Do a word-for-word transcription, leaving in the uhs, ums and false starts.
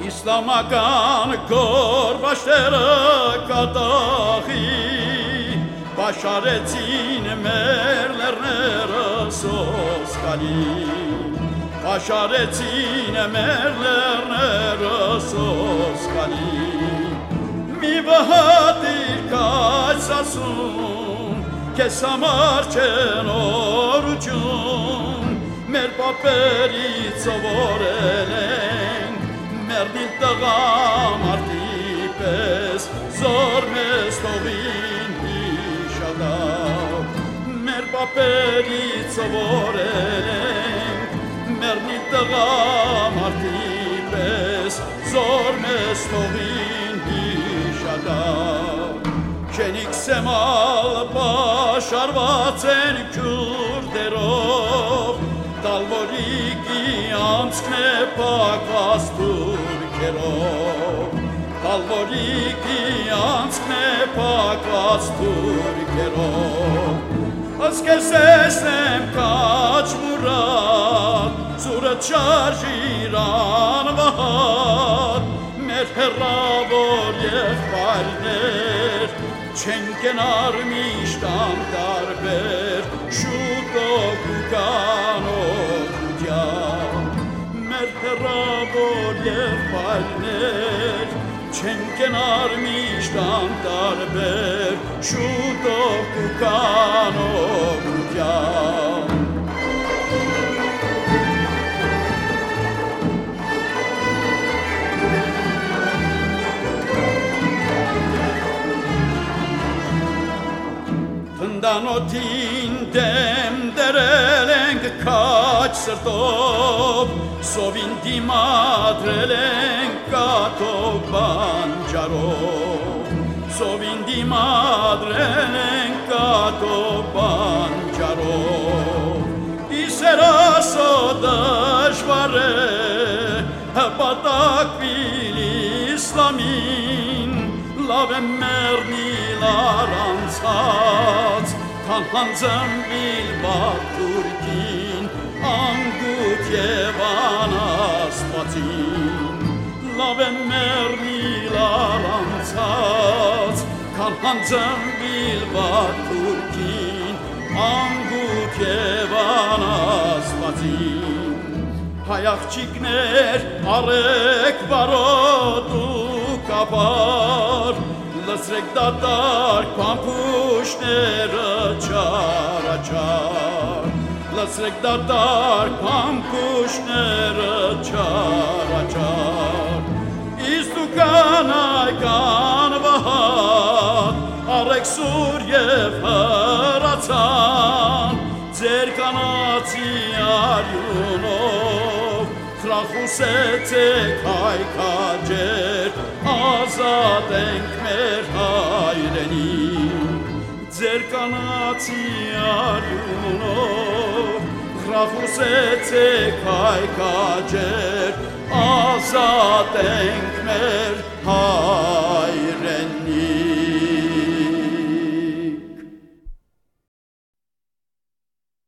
Իսլամական գորբաշտերը կատաղի Պաշարեցին մեր լեռները սոսկալի Պաշարեցին մեր լեռները սոսկալի Մի վհատիր կաց ասում Կեզ համար չեն օրություն Մեր պապերից սովորել ենք Մերդին տղամարդի պես Զոր մեզ թողին հիշադավ Մեր պապերից սովորել ենք Մերդին տղամարդի պես Զոր մեզ թողին հիշադավ Չենիք սեմալ պաշարված են քուրդերով Դալվորիկի անցքն է պակված թուրքերով Դալվորիկի անցքն է պակված թուրքերով Ասկեսես եմ կաչ մուրատ Զուրը չարժիր անվահատ Մեր հեռավոր եղբայրներ Չեն կենար միշտ անտարբեր Շուտով ու կանողության Մեր հեռավոր եղբայրներ Չեն կենար միշտ անտարբեր Շուտով ու կանողության Տնտանոթին դեմ դրել ենք կաչ սրտով Սովին դիմադրել ենք կատով բանջարով Սովին դիմադրել ենք կատով բանջարով Իսեր ասո դժվար է հպատակվիլ իսլամին Լավ է մեռնիլ առանցած Քան հանձնվիլ վատ թուրքին Անգութ և անաստվածին Լավ է մեռնիլ առանցած Քան հանձնվիլ վատ թուրքին Անգութ և անաստվածին Հայ աղջիկներ արեք վարոտ ու կապար Լսրեք դատարկ պամպուշները չարաչար Լսրեք դատարկ պամպուշները չարաչար Իսկ դու կանայք անվահատ Արեք սուր և հրացան Ձեր կանացի արյունով Խրախուսեցեք հայքաջեր Ազատ ենք մեր հայրենին Ձեր կանացի արյունով Խրախուսեցեք հայքաջեր Ազատ ենք մեր հայրենին